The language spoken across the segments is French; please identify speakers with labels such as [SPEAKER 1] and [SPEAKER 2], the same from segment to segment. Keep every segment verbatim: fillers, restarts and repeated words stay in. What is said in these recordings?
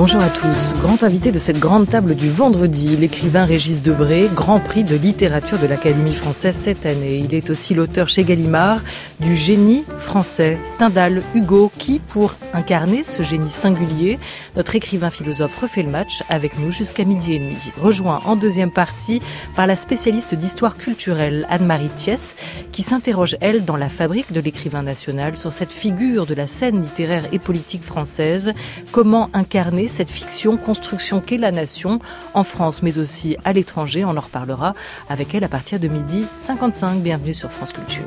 [SPEAKER 1] Bonjour à tous. Grand invité de cette grande table du vendredi, l'écrivain Régis Debray, grand prix de littérature de l'Académie française cette année. Il est aussi l'auteur chez Gallimard du génie français, Stendhal, Hugo, qui, pour incarner ce génie singulier, notre écrivain philosophe refait le match avec nous jusqu'à midi et demi. Rejoint en deuxième partie par la spécialiste d'histoire culturelle Anne-Marie Thiès, qui s'interroge, elle, dans La fabrique de l'écrivain national, sur cette figure de la scène littéraire et politique française, comment incarner cette fiction, construction qu'est la nation, en France mais aussi à l'étranger. On en reparlera avec elle à partir de midi cinquante-cinq. Bienvenue sur France Culture.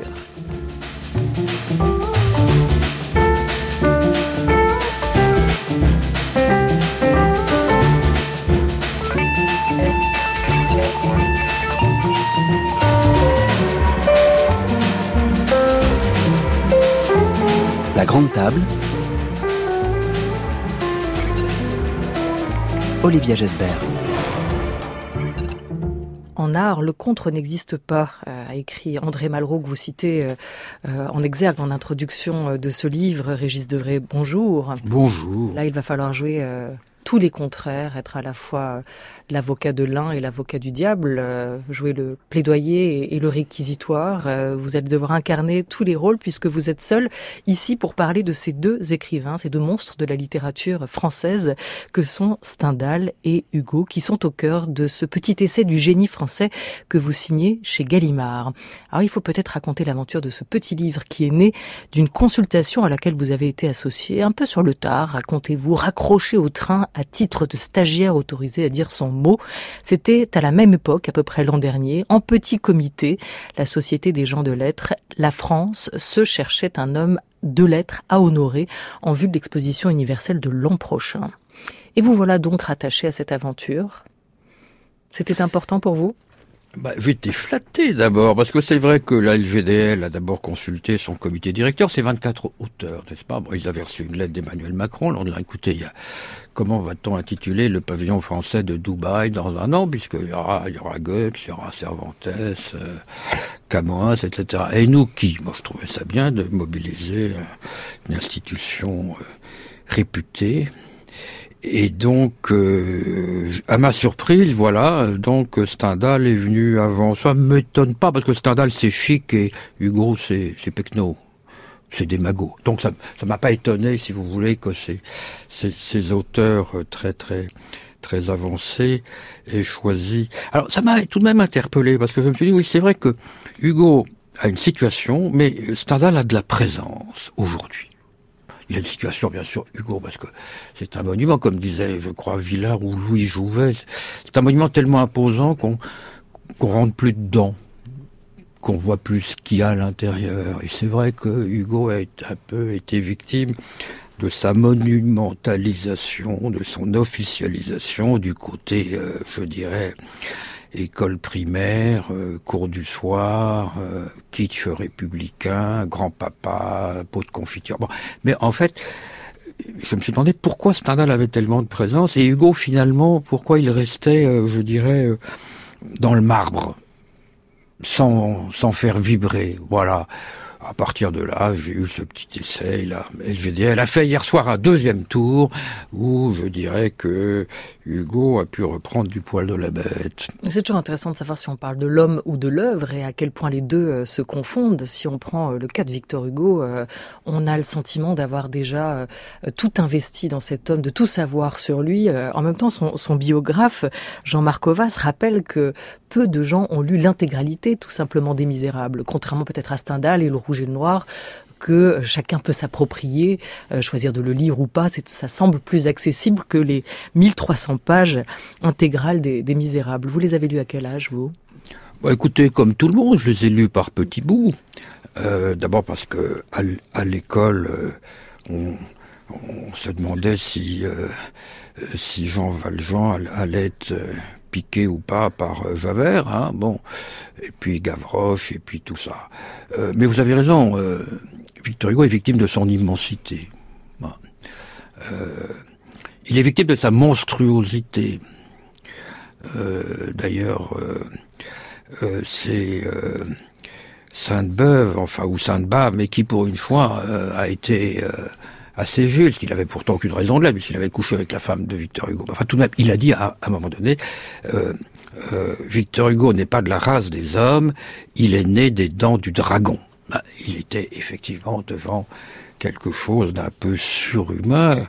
[SPEAKER 2] La grande table. Olivia Gesbert.
[SPEAKER 1] En art, le contre n'existe pas, euh, a écrit André Malraux, que vous citez euh, euh, en exergue en introduction de ce livre. Régis Debray, bonjour.
[SPEAKER 3] Bonjour.
[SPEAKER 1] Là, il va falloir jouer euh, tous les contraires, être à la fois l'avocat de l'un et l'avocat du diable, euh, jouer le plaidoyer et, et le réquisitoire. Euh, vous allez devoir incarner tous les rôles puisque vous êtes seul ici pour parler de ces deux écrivains, ces deux monstres de la littérature française que sont Stendhal et Hugo, qui sont au cœur de ce petit essai du génie français que vous signez chez Gallimard. Alors il faut peut-être raconter l'aventure de ce petit livre qui est né d'une consultation à laquelle vous avez été associé un peu sur le tard. Racontez-vous, raccroché au train à titre de stagiaire autorisé à dire son mot. C'était à la même époque, à peu près l'an dernier, en petit comité, la Société des gens de lettres, la France se cherchait un homme de lettres à honorer en vue de l'exposition universelle de l'an prochain. Et vous voilà donc rattaché à cette aventure. C'était important pour vous ?
[SPEAKER 3] Bah, j'étais flatté d'abord, parce que c'est vrai que la L G D L a d'abord consulté son comité directeur, c'est vingt-quatre auteurs, n'est-ce pas ? Bon, ils avaient reçu une lettre d'Emmanuel Macron, on leur a écouté, il y a, comment va-t-on intituler le pavillon français de Dubaï dans un an, puisqu'il y aura, il y aura Goethe, il y aura Cervantes, euh, Camões, et cetera. Et nous qui ? Moi je trouvais ça bien de mobiliser une institution euh, réputée. Et donc, euh, à ma surprise, voilà, donc Stendhal est venu avant. Ça ne m'étonne pas, parce que Stendhal, c'est chic et Hugo, c'est, c'est pecno. C'est des magots. Donc, ça ne m'a pas étonné, si vous voulez, que ces, ces, ces auteurs très, très, très avancés aient choisi. Alors, ça m'a tout de même interpellé, parce que je me suis dit, oui, c'est vrai que Hugo a une situation, mais Stendhal a de la présence aujourd'hui. Il y a une situation, bien sûr, Hugo, parce que c'est un monument, comme disait, je crois, Villard ou Louis Jouvet. C'est un monument tellement imposant qu'on qu'on rentre plus dedans, qu'on voit plus ce qu'il y a à l'intérieur. Et c'est vrai que Hugo a un peu été victime de sa monumentalisation, de son officialisation du côté, euh, je dirais, école primaire, euh, cours du soir, euh, kitsch républicain, grand-papa, pot de confiture. Bon, mais en fait, je me suis demandé pourquoi Stendhal avait tellement de présence et Hugo, finalement, pourquoi il restait, euh, je dirais, euh, dans le marbre, sans, sans faire vibrer. Voilà. À partir de là, j'ai eu ce petit essai, là. L G D L a fait hier soir un deuxième tour, où je dirais que Hugo a pu reprendre du poil de la bête.
[SPEAKER 1] C'est toujours intéressant de savoir si on parle de l'homme ou de l'œuvre et à quel point les deux euh, se confondent. Si on prend euh, le cas de Victor Hugo, euh, on a le sentiment d'avoir déjà euh, tout investi dans cet homme, de tout savoir sur lui. Euh, en même temps, son, son biographe, Jean-Marc Ovas, rappelle que peu de gens ont lu l'intégralité, tout simplement, des Misérables, contrairement peut-être à Stendhal et le Rouge et le Noir, que chacun peut s'approprier, euh, choisir de le lire ou pas. C'est, ça semble plus accessible que les mille trois cents pages intégrales des, des Misérables. Vous les avez lus à quel âge, vous ?
[SPEAKER 3] Bah, écoutez, comme tout le monde, je les ai lus par petits bouts. Euh, d'abord parce que à, à l'école, euh, on, on se demandait si, euh, si Jean Valjean allait être euh, piqué ou pas par euh, Javert, hein, bon, et puis Gavroche, et puis tout ça. Euh, mais vous avez raison, euh, Victor Hugo est victime de son immensité. Bon. Euh, il est victime de sa monstruosité. Euh, d'ailleurs, euh, euh, c'est euh, Sainte-Beuve, enfin, ou Sainte-Bave, mais qui pour une fois euh, a été... Euh, assez juste, qu'il avait pourtant aucune raison de l'être, puisqu'il avait couché avec la femme de Victor Hugo. Enfin, tout de même, il a dit à, à un moment donné, euh, euh, Victor Hugo n'est pas de la race des hommes, il est né des dents du dragon. Ben, il était effectivement devant quelque chose d'un peu surhumain.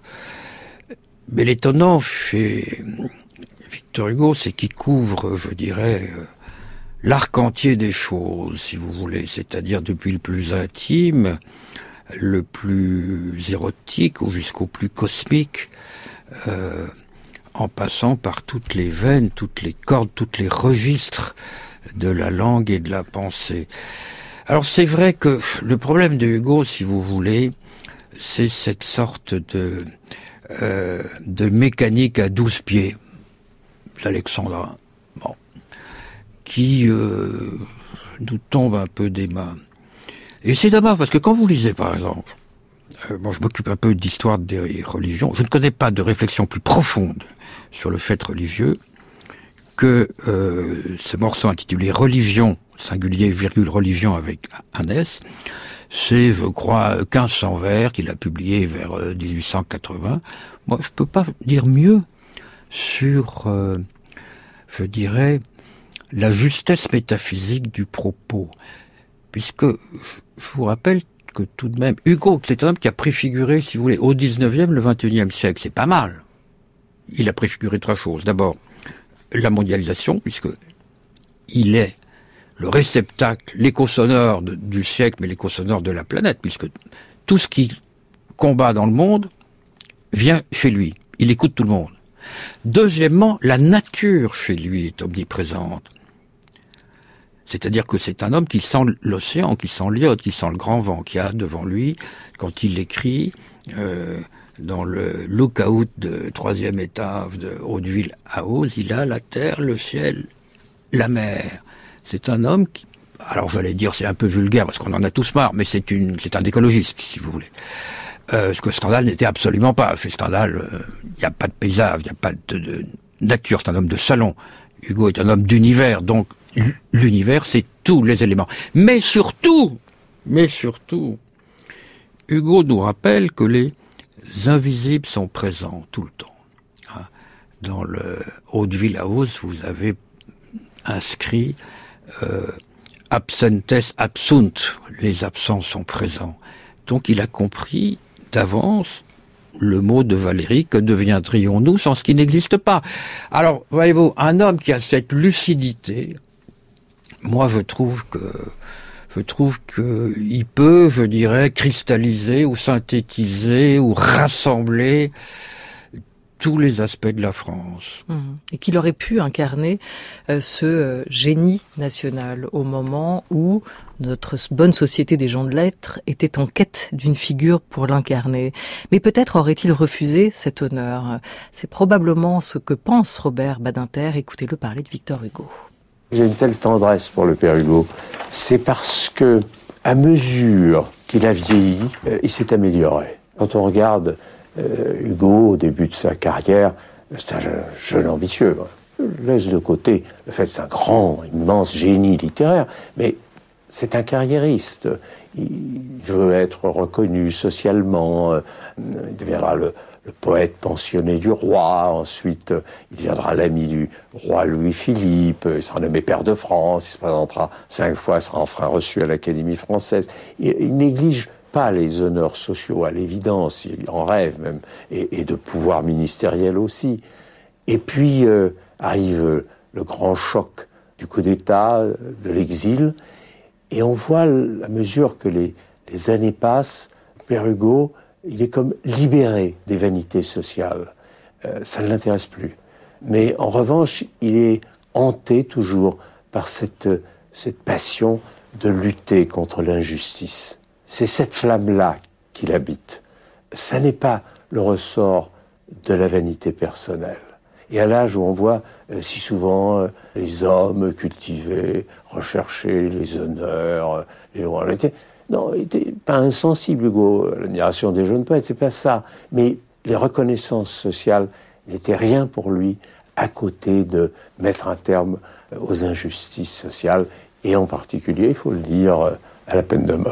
[SPEAKER 3] Mais l'étonnant chez Victor Hugo, c'est qu'il couvre, je dirais, l'arc entier des choses, si vous voulez, c'est-à-dire depuis le plus intime, le plus érotique ou jusqu'au plus cosmique, euh, en passant par toutes les veines, toutes les cordes, tous les registres de la langue et de la pensée. Alors c'est vrai que le problème de Hugo, si vous voulez, c'est cette sorte de, euh, de mécanique à douze pieds, l'alexandrin, bon, qui euh, nous tombe un peu des mains. Et c'est dommage, parce que quand vous lisez, par exemple, euh, moi je m'occupe un peu d'histoire des religions, je ne connais pas de réflexion plus profonde sur le fait religieux que euh, ce morceau intitulé « Religion », singulier, virgule, religion avec un S, c'est, je crois, quinze cents vers qu'il a publié vers euh, dix-huit cent quatre-vingts. Moi, je peux pas dire mieux sur, euh, je dirais, la justesse métaphysique du propos. Puisque, je vous rappelle que tout de même, Hugo, c'est un homme qui a préfiguré, si vous voulez, au dix-neuvième, le vingt et unième siècle. C'est pas mal. Il a préfiguré trois choses. D'abord, la mondialisation, puisque il est le réceptacle, l'écho sonore de, du siècle, mais l'écho sonore de la planète, puisque tout ce qui combat dans le monde vient chez lui. Il écoute tout le monde. Deuxièmement, la nature chez lui est omniprésente. C'est-à-dire que c'est un homme qui sent l'océan, qui sent l'iode, qui sent le grand vent qu'il y a devant lui quand il écrit euh, dans le lookout de troisième étage de Hauteville à Auze, il a la terre, le ciel, la mer. C'est un homme qui, alors j'allais dire c'est un peu vulgaire parce qu'on en a tous marre, mais c'est une, c'est un écologiste si vous voulez. Euh, ce que Stendhal n'était absolument pas. Chez Stendhal, il euh, n'y a pas de paysage, il n'y a pas de, de nature, c'est un homme de salon. Hugo est un homme d'univers, donc l'univers, c'est tous les éléments. Mais surtout, mais surtout, Hugo nous rappelle que les invisibles sont présents tout le temps. Hein. Dans le Hauteville à Auze, vous avez inscrit euh, absentes absunt, les absents sont présents. Donc il a compris d'avance le mot de Valérie, que deviendrions-nous sans ce qui n'existe pas? Alors, voyez-vous, un homme qui a cette lucidité, moi je trouve que je trouve que il peut, je dirais, cristalliser ou synthétiser ou rassembler tous les aspects de la France.
[SPEAKER 1] Mmh. Et qu'il aurait pu incarner euh, ce euh, génie national au moment où notre bonne société des gens de lettres était en quête d'une figure pour l'incarner. Mais peut-être aurait-il refusé cet honneur. C'est probablement ce que pense Robert Badinter. Écoutez-le parler de Victor Hugo.
[SPEAKER 2] J'ai une telle tendresse pour le père Hugo. C'est parce que, à mesure qu'il a vieilli, euh, il s'est amélioré. Quand on regarde Euh, Hugo, au début de sa carrière, c'est un jeune, jeune ambitieux. Je laisse de côté le fait que c'est un grand, immense génie littéraire, mais c'est un carriériste. Il veut être reconnu socialement, il deviendra le, le poète pensionné du roi, ensuite il deviendra l'ami du roi Louis-Philippe, il sera nommé pair de France, il se présentera cinq fois, sera enfin reçu à l'Académie française. Il, il néglige pas les honneurs sociaux, à l'évidence, il en rêve même, et, et de pouvoir ministériel aussi. Et puis euh, arrive le grand choc du coup d'État, de l'exil, et on voit, à mesure que les, les années passent, Père Hugo, il est comme libéré des vanités sociales. Euh, ça ne l'intéresse plus. Mais en revanche, il est hanté toujours par cette, cette passion de lutter contre l'injustice. C'est cette flamme-là qu'il habite. Ça n'est pas le ressort de la vanité personnelle. Et à l'âge où on voit euh, si souvent euh, les hommes cultivés, rechercher les honneurs, euh, les loyautés, non, il n'était pas insensible, Hugo, à l'admiration des jeunes poètes, c'est pas ça. Mais les reconnaissances sociales n'étaient rien pour lui à côté de mettre un terme aux injustices sociales, et en particulier, il faut le dire, à la peine de mort.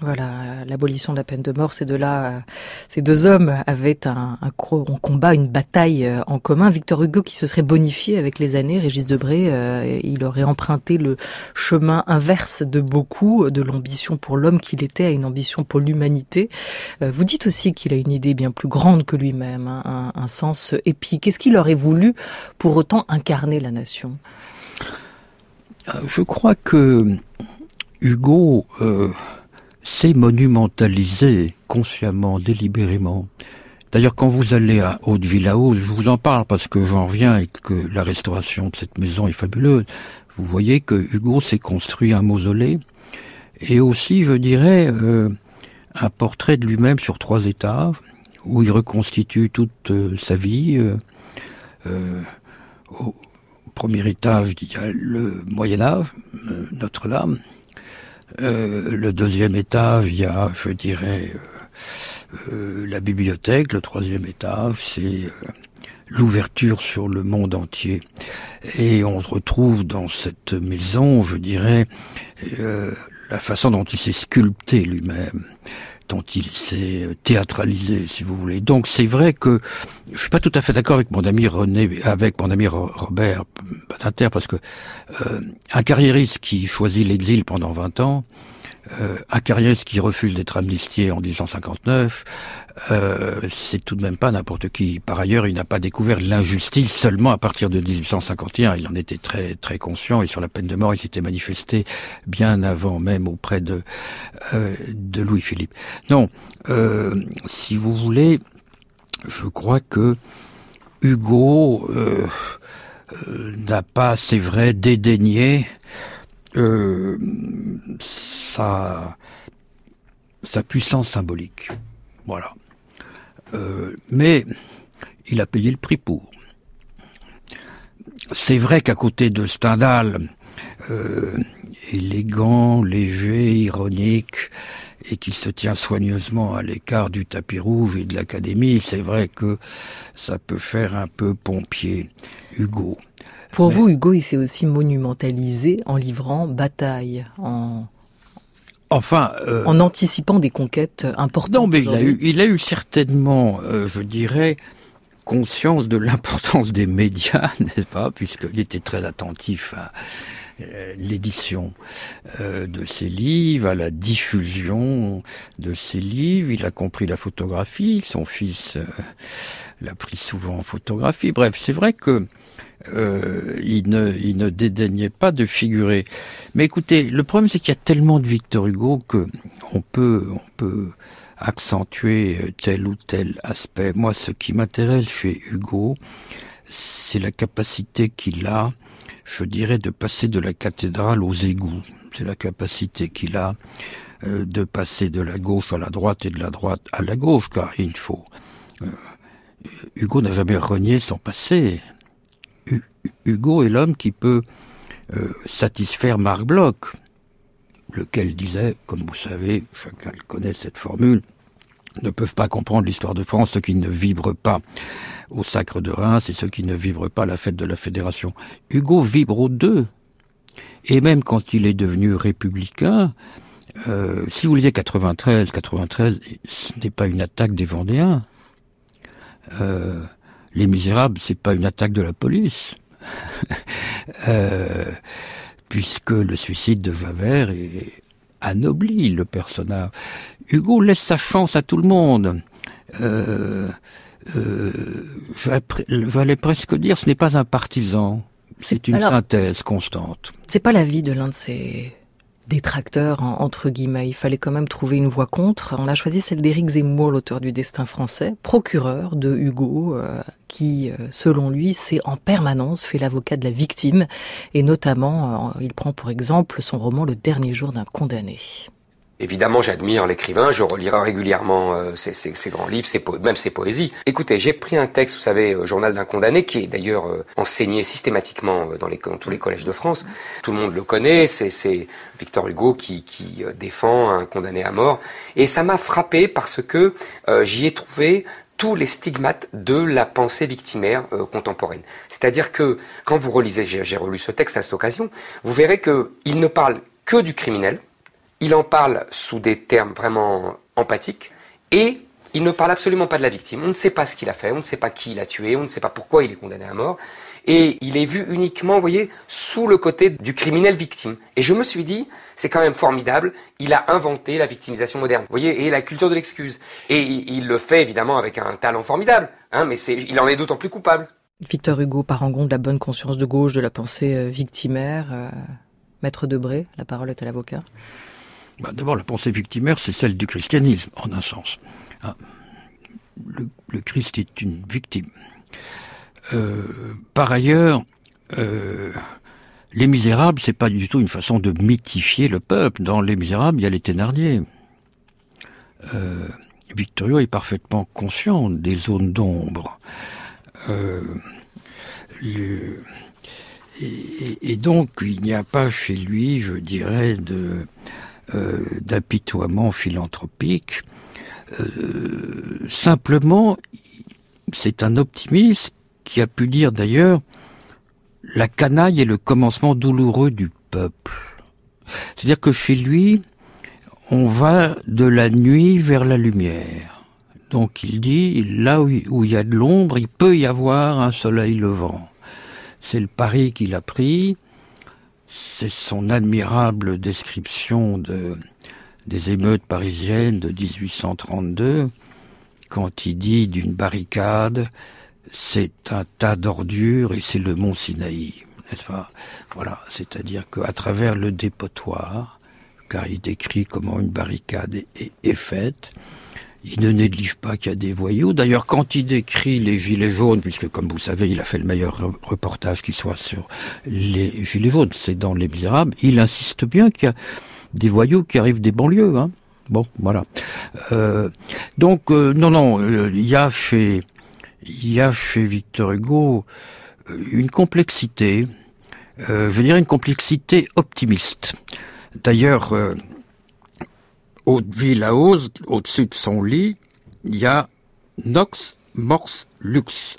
[SPEAKER 1] Voilà, l'abolition de la peine de mort, c'est de là, ces deux hommes avaient un, un, un combat, une bataille en commun. Victor Hugo qui se serait bonifié avec les années, Régis Debray, euh, il aurait emprunté le chemin inverse de beaucoup, de l'ambition pour l'homme qu'il était à une ambition pour l'humanité. Euh, vous dites aussi qu'il a une idée bien plus grande que lui-même, hein, un, un sens épique. Est-ce qu'il aurait voulu pour autant incarner la nation ?
[SPEAKER 3] Je crois que Hugo... Euh... c'est monumentalisé consciemment, délibérément. D'ailleurs, quand vous allez à Haute-Villahaute, je vous en parle parce que j'en reviens et que la restauration de cette maison est fabuleuse. Vous voyez que Hugo s'est construit un mausolée et aussi, je dirais, euh, un portrait de lui-même sur trois étages où il reconstitue toute euh, sa vie. Euh, euh, au premier étage, il y a le Moyen-Âge, euh, Notre-Dame. Euh, le deuxième étage, il y a, je dirais, euh, euh, la bibliothèque. Le troisième étage, c'est euh, l'ouverture sur le monde entier. Et on retrouve dans cette maison, je dirais, euh, la façon dont il s'est sculpté lui-même, dont il s'est théâtralisé, si vous voulez. Donc c'est vrai que je suis pas tout à fait d'accord avec mon ami René, avec mon ami Robert Badinter, parce que euh, un carriériste qui choisit l'exil pendant vingt ans, euh, un carriériste qui refuse d'être amnistié en dix-huit cent cinquante-neuf, euh, c'est tout de même pas n'importe qui. Par ailleurs, il n'a pas découvert l'injustice seulement à partir de dix-huit cent cinquante et un. Il en était très très conscient et sur la peine de mort, il s'était manifesté bien avant même auprès de euh, de Louis-Philippe. Non, euh, si vous voulez, je crois que Hugo euh, euh, n'a pas, c'est vrai, dédaigné euh, sa sa puissance symbolique. Voilà. Euh, mais il a payé le prix pour. C'est vrai qu'à côté de Stendhal, euh, élégant, léger, ironique, et qu'il se tient soigneusement à l'écart du tapis rouge et de l'Académie, c'est vrai que ça peut faire un peu pompier, Hugo.
[SPEAKER 1] Pour
[SPEAKER 3] mais...
[SPEAKER 1] vous, Hugo, il s'est aussi monumentalisé en livrant bataille, en...
[SPEAKER 3] Enfin, euh,
[SPEAKER 1] en anticipant des conquêtes importantes.
[SPEAKER 3] Non, mais il a eu, il a eu certainement, euh, je dirais, conscience de l'importance des médias, n'est-ce pas, puisqu'il était très attentif à euh, l'édition euh, de ses livres, à la diffusion de ses livres. Il a compris la photographie. Son fils euh, l'a pris souvent en photographie. Bref, c'est vrai que Euh, il ne, il ne dédaignait pas de figurer. Mais écoutez, le problème c'est qu'il y a tellement de Victor Hugo que on peut, on peut accentuer tel ou tel aspect. Moi, ce qui m'intéresse chez Hugo, c'est la capacité qu'il a, je dirais, de passer de la cathédrale aux égouts. C'est la capacité qu'il a euh, de passer de la gauche à la droite et de la droite à la gauche, car il faut. Euh, Hugo n'a jamais renié son passé. Hugo est l'homme qui peut euh, satisfaire Marc Bloch, lequel disait, comme vous savez, chacun le connaît cette formule, ne peuvent pas comprendre l'histoire de France ceux qui ne vibrent pas au Sacre de Reims et ceux qui ne vibrent pas à la fête de la Fédération. Hugo vibre aux deux. Et même quand il est devenu républicain, euh, si vous lisez quatre-vingt-treize, quatre-vingt-treize, ce n'est pas une attaque des Vendéens. Euh, Les Misérables, c'est pas une attaque de la police. euh, puisque le suicide de Javert est anobli le personnage. Hugo laisse sa chance à tout le monde. Euh, euh, j'allais presque dire, ce n'est pas un partisan. C'est une Alors, synthèse constante.
[SPEAKER 1] C'est pas l'avis de l'un de ces détracteurs, entre guillemets. Il fallait quand même trouver une voie contre. On a choisi celle d'Éric Zemmour, l'auteur du Destin français, procureur de Hugo, euh, qui, euh, selon lui, s'est en permanence fait l'avocat de la victime. Et notamment, euh, il prend pour exemple son roman Le dernier jour d'un condamné.
[SPEAKER 4] Évidemment, j'admire l'écrivain, je relirai régulièrement euh, ses, ses, ses grands livres, ses po- même ses poésies. Écoutez, j'ai pris un texte, vous savez, euh, Journal d'un condamné, qui est d'ailleurs euh, enseigné systématiquement euh, dans, les, dans tous les collèges de France. Tout le monde le connaît, c'est, c'est Victor Hugo qui, qui euh, défend un condamné à mort. Et ça m'a frappé parce que euh, j'y ai trouvé tous les stigmates de la pensée victimaire euh, contemporaine. C'est-à-dire que, quand vous relisez, j'ai, j'ai relu ce texte à cette occasion, vous verrez qu'il ne parle que du criminel. il en parle sous des termes vraiment empathiques, et il ne parle absolument pas de la victime. On ne sait pas ce qu'il a fait, on ne sait pas qui il a tué, on ne sait pas pourquoi il est condamné à mort. Et il est vu uniquement, vous voyez, sous le côté du criminel victime. Et je me suis dit, c'est quand même formidable, il a inventé la victimisation moderne, vous voyez, et la culture de l'excuse. Et il, il le fait évidemment avec un talent formidable, hein, mais c'est, il en est d'autant plus coupable.
[SPEAKER 1] Victor Hugo, parangon de la bonne conscience de gauche, de la pensée euh, victimaire. Euh, Maître Debré, la parole est à l'avocat.
[SPEAKER 3] Bah, d'abord, la pensée victimaire, c'est celle du christianisme, en un sens. Hein. Le, le Christ est une victime. Euh, par ailleurs, euh, Les Misérables, c'est pas du tout une façon de mythifier le peuple. Dans Les Misérables, il y a les Thénardier. Euh, Victor Hugo est parfaitement conscient des zones d'ombre. Euh, le, et, et donc, il n'y a pas chez lui, je dirais, de, euh, d'apitoiement philanthropique. Euh, simplement, c'est un optimiste qui a pu dire d'ailleurs « La canaille est le commencement douloureux du peuple ». C'est-à-dire que chez lui, on va de la nuit vers la lumière. Donc il dit, là où il y a de l'ombre, il peut y avoir un soleil levant. C'est le pari qu'il a pris, c'est son admirable description de, des émeutes parisiennes de dix-huit cent trente-deux, quand il dit d'une barricade, c'est un tas d'ordures et c'est le mont Sinaï, n'est-ce pas? Voilà, c'est-à-dire qu'à travers le dépotoir, car il décrit comment une barricade est, est, est faite, il ne néglige pas qu'il y a des voyous. D'ailleurs, quand il décrit les gilets jaunes, puisque comme vous savez, il a fait le meilleur reportage qui soit sur les gilets jaunes, c'est dans Les Misérables, il insiste bien qu'il y a des voyous qui arrivent des banlieues. Hein. Bon, voilà. Euh, donc, euh, non, non, euh, il y a chez, il y a chez Victor Hugo une complexité, euh, je dirais une complexité optimiste. D'ailleurs, euh, Haute-Ville-à-Ose, au-dessus de son lit, il y a Nox Mors Lux.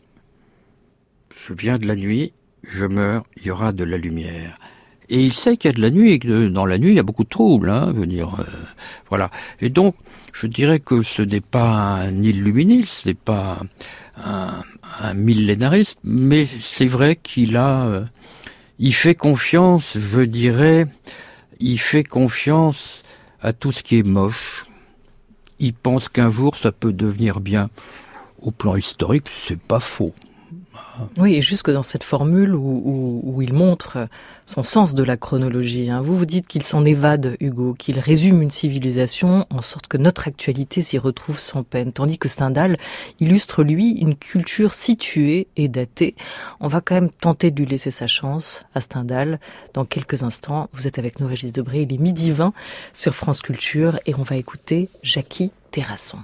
[SPEAKER 3] Je viens de la nuit, je meurs, il y aura de la lumière. Et il sait qu'il y a de la nuit et que dans la nuit, il y a beaucoup de troubles, hein, je veux dire, euh, voilà. Et donc, je dirais que ce n'est pas un illuministe, ce n'est pas un, un millénariste, mais c'est vrai qu'il a, euh, il fait confiance, je dirais, il fait confiance à tout ce qui est moche. Il pense qu'un jour, ça peut devenir bien. Au plan historique, c'est pas faux.
[SPEAKER 1] Oui, et jusque dans cette formule où, où, où il montre son sens de la chronologie. Hein. Vous vous dites qu'il s'en évade, Hugo, qu'il résume une civilisation en sorte que notre actualité s'y retrouve sans peine. Tandis que Stendhal illustre, lui, une culture située et datée. On va quand même tenter de lui laisser sa chance à Stendhal. Dans quelques instants, vous êtes avec nous, Régis Debray. Il est midi vingt sur France Culture et on va écouter Jackie Terrasson.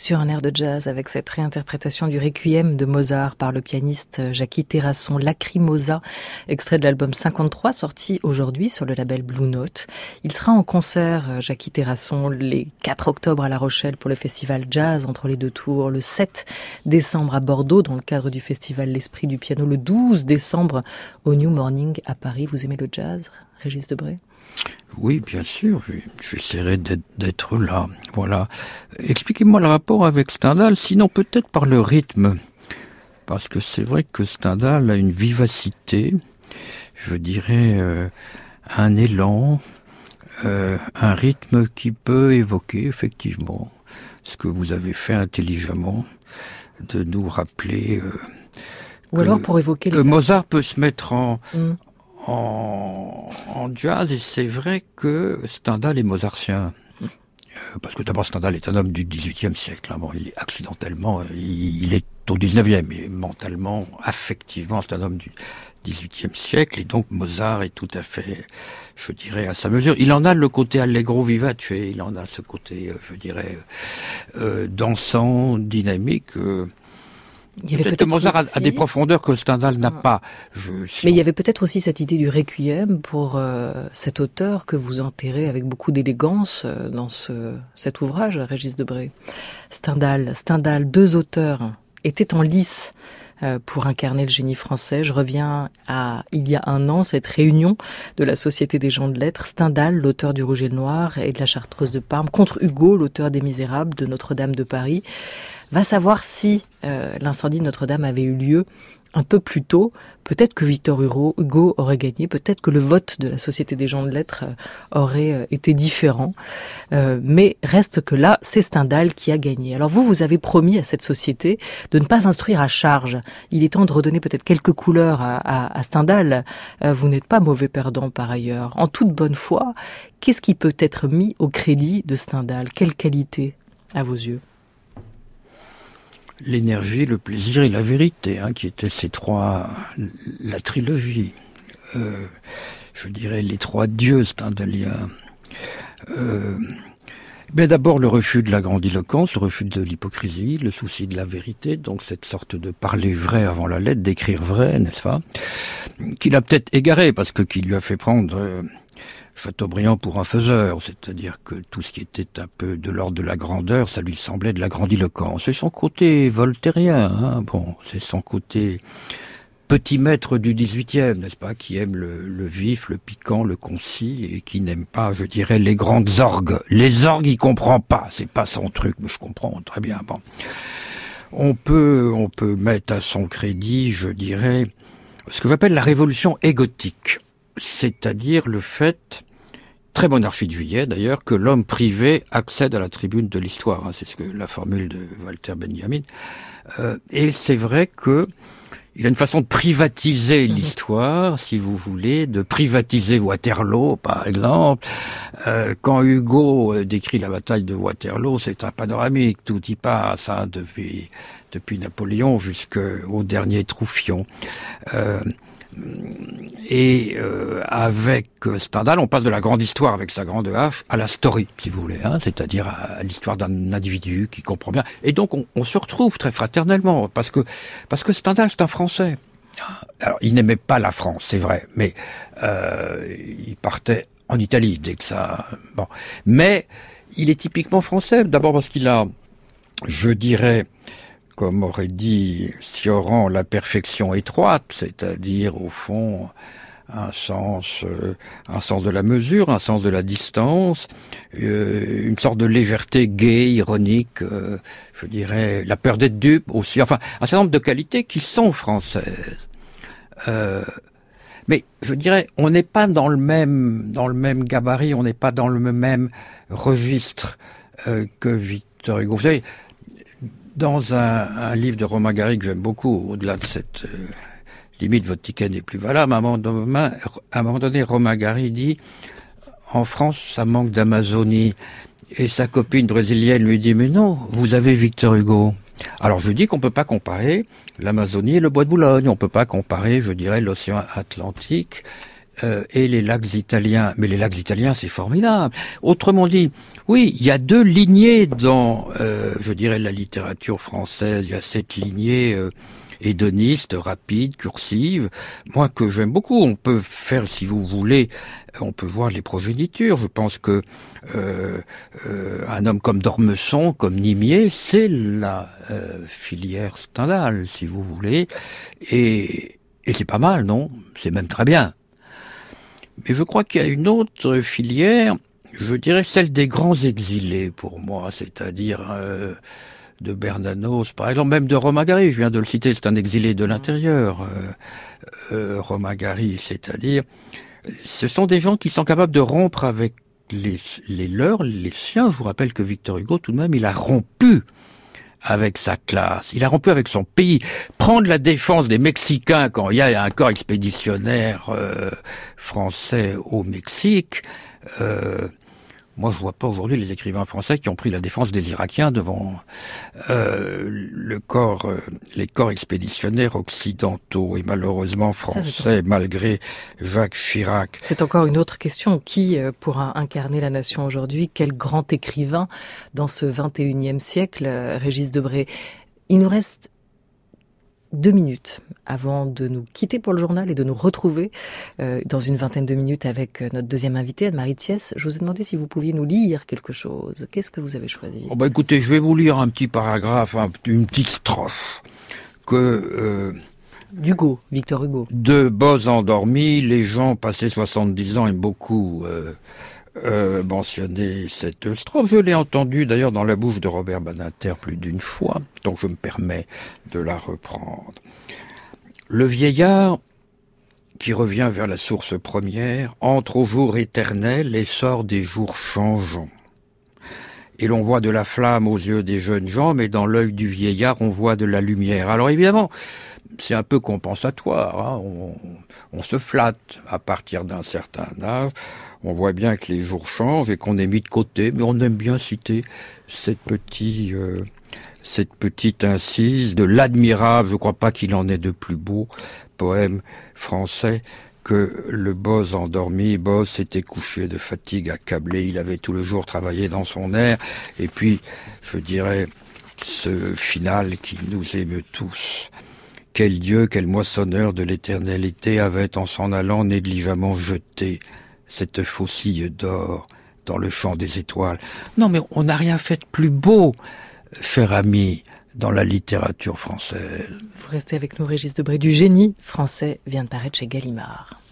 [SPEAKER 1] sur un air de jazz avec cette réinterprétation du Requiem de Mozart par le pianiste Jackie Terrasson, Lacrimosa, extrait de l'album cinquante-trois, sorti aujourd'hui sur le label Blue Note. Il sera en concert, Jackie Terrasson, les quatre octobre à La Rochelle pour le festival Jazz entre les deux tours, le sept décembre à Bordeaux dans le cadre du festival L'Esprit du Piano, le douze décembre au New Morning à Paris. Vous aimez le jazz, Régis Debray ?
[SPEAKER 3] Oui, bien sûr, j'essaierai d'être, d'être là. Voilà. Expliquez-moi le rapport avec Stendhal, sinon peut-être par le rythme. Parce que c'est vrai que Stendhal a une vivacité, je dirais euh, un élan, euh, un rythme qui peut évoquer effectivement ce que vous avez fait intelligemment, de nous rappeler euh,
[SPEAKER 1] Ou
[SPEAKER 3] que,
[SPEAKER 1] alors pour évoquer
[SPEAKER 3] que
[SPEAKER 1] les...
[SPEAKER 3] Mozart peut se mettre en...
[SPEAKER 1] Mmh.
[SPEAKER 3] En, en jazz, et c'est vrai que Stendhal est mozartien. Euh, parce que d'abord Stendhal est un homme du dix-huitième siècle. Hein. Bon, il est accidentellement, il, il est au dix-neuvième, mais mentalement, affectivement, c'est un homme du dix-huitième siècle, et donc Mozart est tout à fait, je dirais, à sa mesure. Il en a le côté allegro vivace, il en a ce côté, je dirais, euh, dansant, dynamique. Euh,
[SPEAKER 1] Il y avait
[SPEAKER 3] peut-être,
[SPEAKER 1] peut-être
[SPEAKER 3] que Mozart
[SPEAKER 1] aussi...
[SPEAKER 3] a, a des profondeurs que Stendhal n'a pas. Je...
[SPEAKER 1] Mais il y avait peut-être aussi cette idée du requiem pour euh, cet auteur que vous enterrez avec beaucoup d'élégance euh, dans ce, cet ouvrage, Régis Debray. Stendhal, Stendhal, deux auteurs étaient en lice euh, pour incarner le génie français. Je reviens à il y a un an, cette réunion de la Société des gens de lettres. Stendhal, l'auteur du Rouge et le Noir et de la Chartreuse de Parme, contre Hugo, l'auteur des Misérables, de Notre-Dame de Paris. Va savoir si euh, l'incendie de Notre-Dame avait eu lieu un peu plus tôt. Peut-être que Victor Hugo, Hugo aurait gagné, peut-être que le vote de la Société des gens de lettres euh, aurait euh, été différent. Euh, mais reste que là, c'est Stendhal qui a gagné. Alors vous, vous avez promis à cette société de ne pas instruire à charge. Il est temps de redonner peut-être quelques couleurs à, à, à Stendhal. Euh, vous n'êtes pas mauvais perdant par ailleurs. En toute bonne foi, qu'est-ce qui peut être mis au crédit de Stendhal ? Quelle qualité à vos yeux ?
[SPEAKER 3] L'énergie, le plaisir et la vérité, hein, qui étaient ces trois, la trilogie, euh, je dirais les trois dieux stendhaliens. Euh, ben d'abord le refus de la grandiloquence, le refus de l'hypocrisie, le souci de la vérité, donc cette sorte de parler vrai avant la lettre, d'écrire vrai, n'est-ce pas, qu'il a peut-être égaré, parce que qui lui a fait prendre... Euh, Chateaubriand pour un faiseur, c'est-à-dire que tout ce qui était un peu de l'ordre de la grandeur, ça lui semblait de la grandiloquence. C'est son côté voltairien, hein, bon, c'est son côté petit maître du dix-huitième, n'est-ce pas, qui aime le, le vif, le piquant, le concis, et qui n'aime pas, je dirais, les grandes orgues. Les orgues, il comprend pas, c'est pas son truc, mais je comprends très bien. Bon, on peut, on peut mettre à son crédit, je dirais, ce que j'appelle la révolution égotique. C'est-à-dire le fait, très monarchie de juillet d'ailleurs, que l'homme privé accède à la tribune de l'histoire. Hein, c'est ce que la formule de Walter Benjamin. Euh, et c'est vrai que il a une façon de privatiser l'histoire, si vous voulez, de privatiser Waterloo, par exemple. Euh, quand Hugo décrit la bataille de Waterloo, c'est un panoramique, tout y passe, hein, depuis depuis Napoléon jusqu'au dernier Troufion. Euh, Et euh, avec Stendhal, on passe de la grande histoire avec sa grande hache à la story, si vous voulez, hein, c'est-à-dire à, à l'histoire d'un individu qui comprend bien. Et donc on, on se retrouve très fraternellement, parce que parce que Stendhal c'est un Français. Alors il n'aimait pas la France, c'est vrai, mais euh, il partait en Italie dès que ça. Bon, mais il est typiquement français. D'abord parce qu'il a, je dirais, comme aurait dit Sioran, la perfection étroite, c'est-à-dire au fond un sens, euh, un sens de la mesure, un sens de la distance, euh, une sorte de légèreté gaie, ironique, euh, je dirais la peur d'être dupe aussi, enfin un certain nombre de qualités qui sont françaises. Euh, mais je dirais, on n'est pas dans le même dans le même gabarit, on n'est pas dans le même registre euh, que Victor Hugo. Vous savez, dans un, un livre de Romain Gary que j'aime beaucoup, au-delà de cette euh, limite, votre ticket n'est plus valable, à un moment donné, à un moment donné Romain Gary dit « En France, ça manque d'Amazonie ». Et sa copine brésilienne lui dit « Mais non, vous avez Victor Hugo ». Alors je dis qu'on peut pas comparer l'Amazonie et le bois de Boulogne, on peut pas comparer, je dirais, l'océan Atlantique euh, et les lacs italiens. Mais les lacs italiens, c'est formidable. Autrement dit, oui, il y a deux lignées dans, euh, je dirais, la littérature française. Il y a cette lignée euh, hédoniste, rapide, cursive, moi que j'aime beaucoup. On peut faire, si vous voulez, on peut voir les progénitures. Je pense que euh, euh, un homme comme d'Ormesson, comme Nimier, c'est la euh, filière Stendhal, si vous voulez. Et, et c'est pas mal, non? C'est même très bien. Mais je crois qu'il y a une autre filière, je dirais celle des grands exilés pour moi, c'est-à-dire euh, de Bernanos, par exemple, même de Romain Gary, je viens de le citer, c'est un exilé de l'intérieur. Euh, euh, Romain Gary, c'est-à-dire, ce sont des gens qui sont capables de rompre avec les, les leurs, les siens. Je vous rappelle que Victor Hugo, tout de même, il a rompu avec sa classe, il a rompu avec son pays. Prendre la défense des Mexicains quand il y a un corps expéditionnaire euh, français au Mexique, euh, moi je vois pas aujourd'hui les écrivains français qui ont pris la défense des Irakiens devant euh, le corps, euh, les corps expéditionnaires occidentaux et malheureusement français, Ça, malgré Jacques Chirac.
[SPEAKER 1] C'est encore une autre question. Qui pourra incarner la nation aujourd'hui? Quel grand écrivain dans ce vingt et unième siècle, Régis Debray? Il nous reste deux minutes avant de nous quitter pour le journal et de nous retrouver euh, dans une vingtaine de minutes avec notre deuxième invitée, Anne-Marie Thiès. Je vous ai demandé si vous pouviez nous lire quelque chose. Qu'est-ce que vous avez choisi?
[SPEAKER 3] Oh bah écoutez, je vais vous lire un petit paragraphe, un, une petite strophe que... Euh,
[SPEAKER 1] d'Hugo, Victor Hugo.
[SPEAKER 3] De Boz endormi, les gens passés soixante-dix ans aiment beaucoup... Euh, Euh, mentionner cette strophe. Je l'ai entendue d'ailleurs dans la bouche de Robert Badinter plus d'une fois, donc je me permets de la reprendre. Le vieillard qui revient vers la source première entre au jour éternel et sort des jours changeants. Et l'on voit de la flamme aux yeux des jeunes gens, mais dans l'œil du vieillard on voit de la lumière. Alors évidemment, c'est un peu compensatoire, hein. on, on se flatte à partir d'un certain âge. On voit bien que les jours changent et qu'on est mis de côté, mais on aime bien citer cette petite, euh, cette petite incise de l'admirable, je ne crois pas qu'il en ait de plus beau, poème français, que le Boz endormi, Boz s'était couché de fatigue accablé, il avait tout le jour travaillé dans son air, et puis, je dirais, ce final qui nous émeut tous. Quel Dieu, quel moissonneur de l'éternalité avait en s'en allant négligemment jeté cette faucille d'or dans le champ des étoiles. Non, mais on n'a rien fait de plus beau, cher ami, dans la littérature française.
[SPEAKER 1] Vous restez avec nous, Régis Debray. Du génie français vient de paraître chez Gallimard.